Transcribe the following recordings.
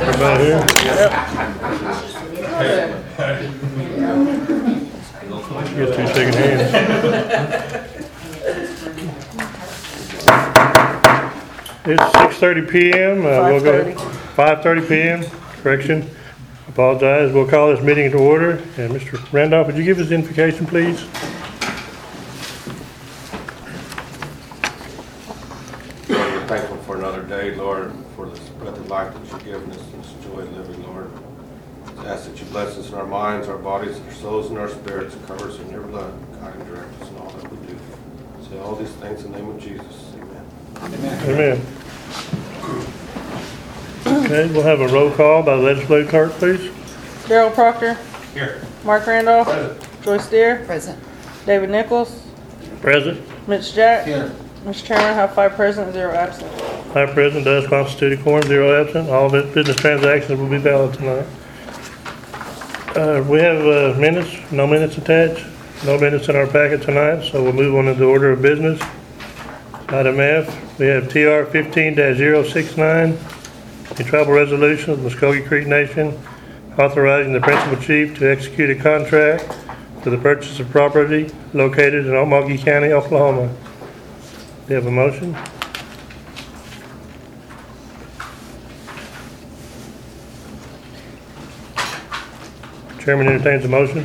Everybody here? Get two shaking hands. It's 6:30 p.m. We'll go 5:30 p.m. Correction. Apologize. We'll call this meeting to order. And Mr. Randolph, would you give us the invocation, please? Lord, we're thankful for another day, Lord, for this breath of life that you've given us and this joy of living, Lord. I ask that you bless us in our minds, our bodies, our souls, and our spirits, and cover us in your blood, guide and direct us in all that we do. Say all these things in the name of Jesus. Amen. Amen. Okay, we'll have a roll call by the legislative clerk, please. Darrell Proctor. Here. Mark Randolph. Present. Joyce Deere. Present. David Nichols. Present. Mitch Jack. Here. Mr. Chairman, I have 5 present, 0 absent. 5 present does constitute a quorum, 0 absent. All business transactions will be valid tonight. We have minutes, no minutes attached, no minutes in our packet tonight, so we'll move on to the order of business. Item F, we have TR 15-069, a tribal resolution of the Muskogee Creek Nation authorizing the principal chief to execute a contract for the purchase of property located in Okmulgee County, Oklahoma. Do you have a motion? Chairman entertains a motion.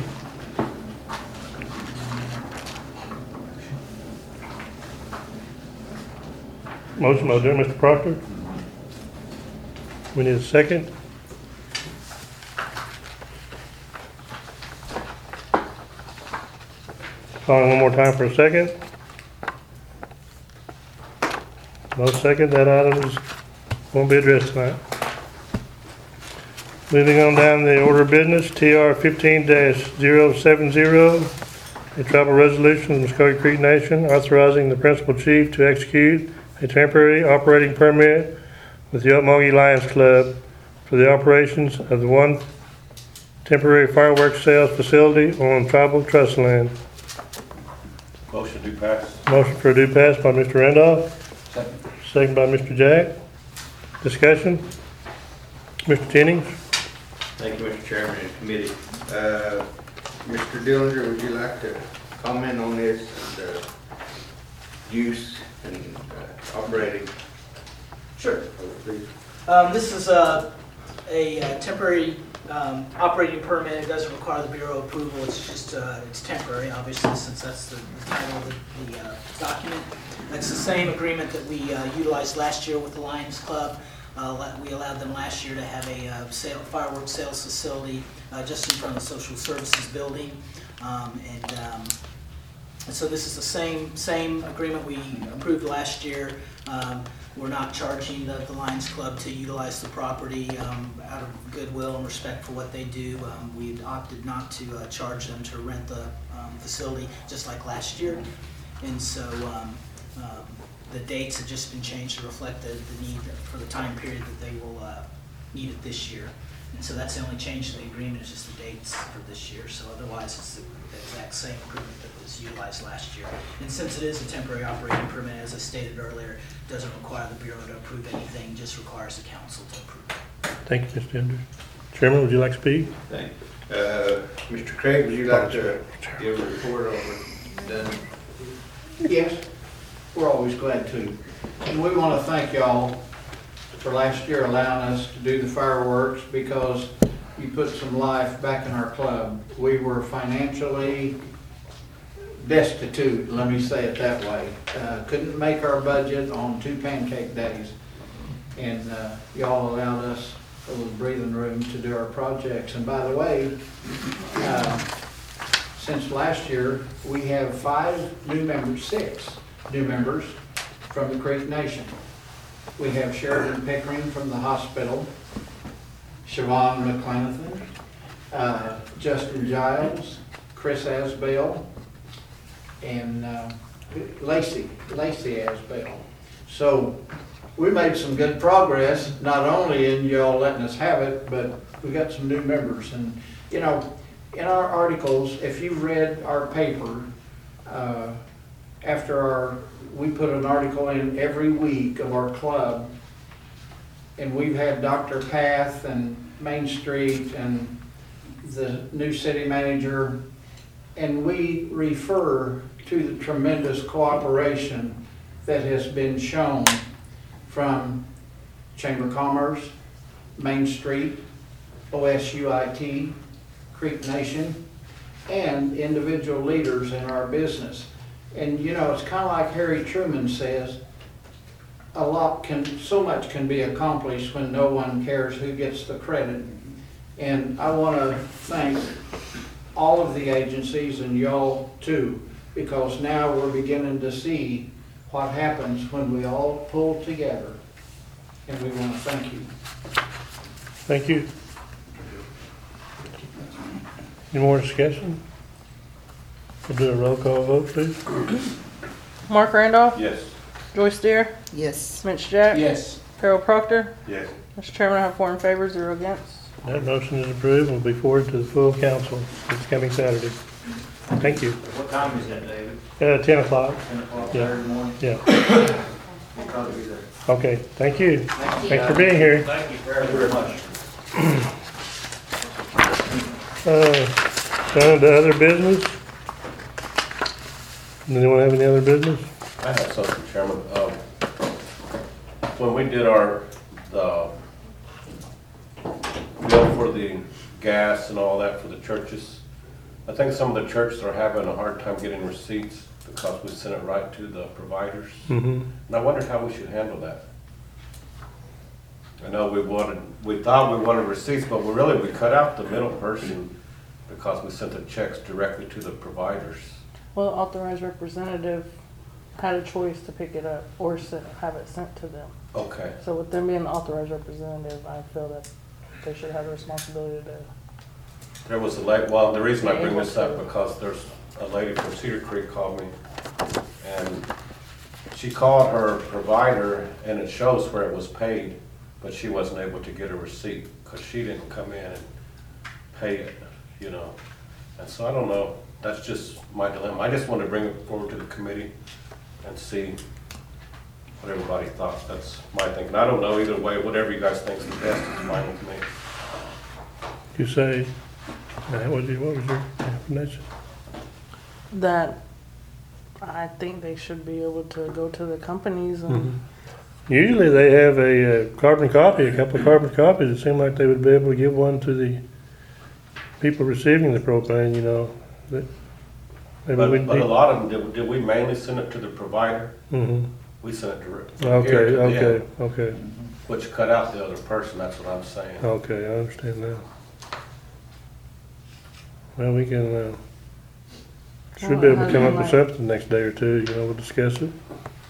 Motion by Mr. Proctor. We need a second. Calling one more time for a second. No second, that item won't be addressed tonight. Moving on down the order of business, TR 15-070, a tribal resolution of the Muskogee Creek Nation authorizing the principal chief to execute a temporary operating permit with the Okmulgee Lions Club for the operations of the one temporary fireworks sales facility on tribal trust land. Motion to pass. Motion for a due pass by Mr. Randolph. Second. Second by Mr. Jack. Discussion? Mr. Jennings? Thank you, Mr. Chairman and committee. Mr. Dillinger, would you like to comment on this use and operating? Sure. Please. This is a temporary operating permit. It doesn't require the Bureau approval. It's just it's temporary, obviously, since that's the title of the document. It's the same agreement that we utilized last year with the Lions Club. We allowed them last year to have a fireworks sales facility just in front of the Social Services Building, and so this is the same agreement we approved last year. We're not charging the Lions Club to utilize the property out of goodwill and respect for what they do. We opted not to charge them to rent the facility just like last year, and so the dates have just been changed to reflect the need for the time period that they will need it this year. And so that's the only change to the agreement, is just the dates for this year. So otherwise, it's the exact same agreement that was utilized last year. And since it is a temporary operating permit, as I stated earlier, it doesn't require the Bureau to approve anything, just requires the council to approve it. Thank you, Mr. Ender. Chairman, would you like to speak? Thank you. Mr. Craig, would you like to give a report over done? Yes, we're always glad to. And we want to thank y'all for last year allowing us to do the fireworks, because you put some life back in our club. We were financially destitute, let me say it that way. Couldn't make our budget on 2 pancake days. And y'all allowed us a little breathing room to do our projects. And by the way, since last year, we have 6 new members from the Creek Nation. We have Sheridan Pickering from the hospital, Siobhan McClenathan, Justin Giles, Chris Asbell, and Lacey Asbell. So we made some good progress, not only in y'all letting us have it, but we got some new members. And you know, in our articles, if you've read our paper, we put an article in every week of our club And we've had Dr. Path and Main Street and the new city manager, and we refer to the tremendous cooperation that has been shown from Chamber of Commerce, Main Street, OSUIT, Creek Nation, and individual leaders in our business. And you know, it's kind of like Harry Truman says, so much can be accomplished when no one cares who gets the credit. And I want to thank all of the agencies and y'all too, because now we're beginning to see what happens when we all pull together. And we want to thank you. Thank you. Any more discussion? We'll do a roll call vote, please. Mark Randolph. Yes. Joyce Deere. Yes. Mitch Jack. Yes. Harold Proctor. Yes. Mr. Chairman, I have 4 in favor, 0 against. That motion is approved and will be forwarded to the full council this coming Saturday. Thank you. What time is that, David? 10 o'clock. 10 o'clock Yeah. Saturday morning? Yeah. We'll probably be there. Okay, thank you. Thank you. Thanks for being here. Thank you very much. Down to other business. Anyone have any other business? I have something, Chairman. When we did the bill for the gas and all that for the churches, I think some of the churches are having a hard time getting receipts because we sent it right to the providers. Mm-hmm. And I wondered how we should handle that. I know we thought we wanted receipts, but we cut out the middle person because we sent the checks directly to the providers. Well, the authorized representative had a choice to pick it up or have it sent to them. Okay. So with them being the authorized representative, I feel that they should have the responsibility to. There was the reason I bring this up because there's a lady from Cedar Creek called me, and she called her provider, and it shows where it was paid, but she wasn't able to get a receipt because she didn't come in and pay it, you know. And so I don't know, that's just my dilemma. I just wanted to bring it forward to the committee and see what everybody thought. That's my thinking. I don't know either way, whatever you guys think is the best, is fine with me. You say, what was your explanation? That I think they should be able to go to the companies and. Mhm. Usually they have a carbon copy, a couple of carbon copies. It seemed like they would be able to give one to the people receiving the propane, you know. That maybe But a lot of them, did we mainly send it to the provider? Mm-hmm. We sent it direct. Okay. Which cut out the other person, that's what I'm saying. Okay, I understand now. Well, we can, should be able to come up with something the next day or two, you know, we'll discuss it.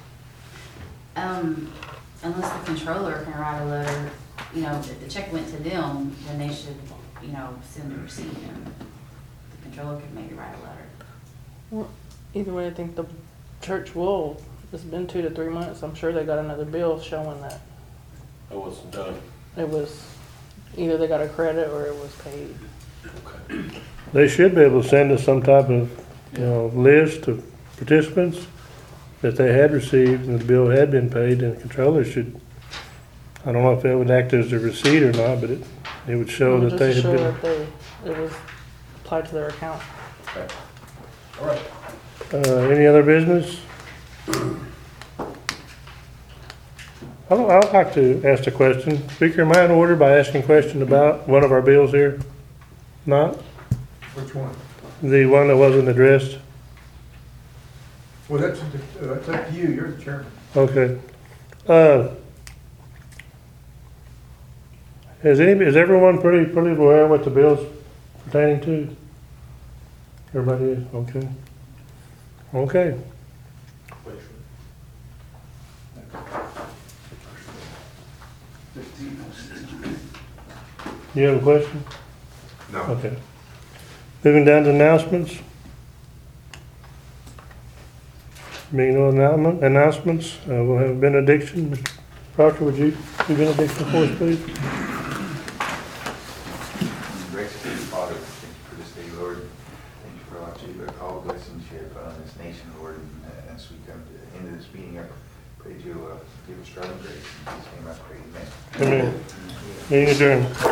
Unless the controller can write a letter, you know, if the check went to them, then they should, you know, send the receipt and the controller could maybe write a letter. Well, either way, I think the church will. It's been 2 to 3 months. I'm sure they got another bill showing that It wasn't done. it was either they got a credit or it was paid. Okay. They should be able to send us some type of, you know, list of participants that they had received and the bill had been paid, and the controller should, I don't know if that would act as a receipt or not, but it would show that Just they to had show been. that it was applied to their account. Okay. All right. Any other business? I'd like to ask a question. Speaker, am I in order by asking a question about one of our bills here? Not? Which one? The one that wasn't addressed? Well, that's up to you, you're the chairman. Okay. Is everyone pretty aware of what the bill's pertaining to? Everybody is? Okay. Okay. You have a question? No. Okay. Moving down to announcements. Being no announcements, we'll have benediction. Mr. Proctor, would you do benediction for us, please? Gracious Heavenly Father, thank you for this day, Lord. Thank you for all the blessings you have put on this nation, Lord. And as we come to the end of this meeting, I Pray that you'll give us traveling grace. In Jesus' name I pray, amen. Amen. Meeting adjourned.